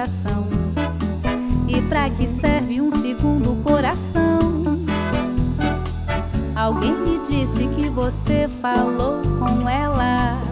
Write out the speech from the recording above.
coração. E pra que serve um segundo coração? Alguém me disse que você falou com ela.